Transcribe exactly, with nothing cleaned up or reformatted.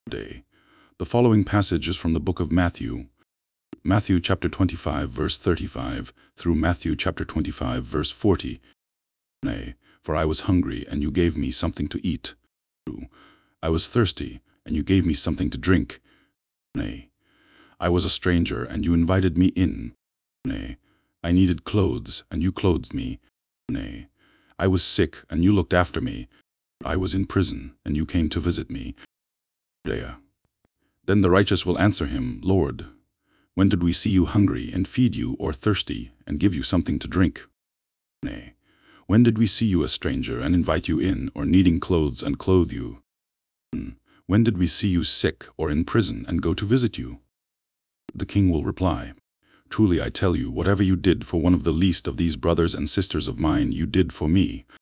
Day. The following passage is from the book of Matthew, Matthew chapter twenty-five, verse thirty-five, through Matthew chapter twenty-five, verse forty. Nay, for I was hungry, and you gave me something to eat. I was thirsty, and you gave me something to drink. Nay, I was a stranger, and you invited me in. Nay, I needed clothes, and you clothed me. Nay, I was sick, and you looked after me. I was in prison, and you came to visit me. Then the righteous will answer him, Lord, when did we see you hungry, and feed you, or thirsty, and give you something to drink? Nay, when did we see you a stranger, and invite you in, or needing clothes, and clothe you? When did we see you sick, or in prison, and go to visit you? The king will reply, Truly I tell you, whatever you did for one of the least of these brothers and sisters of mine, you did for me.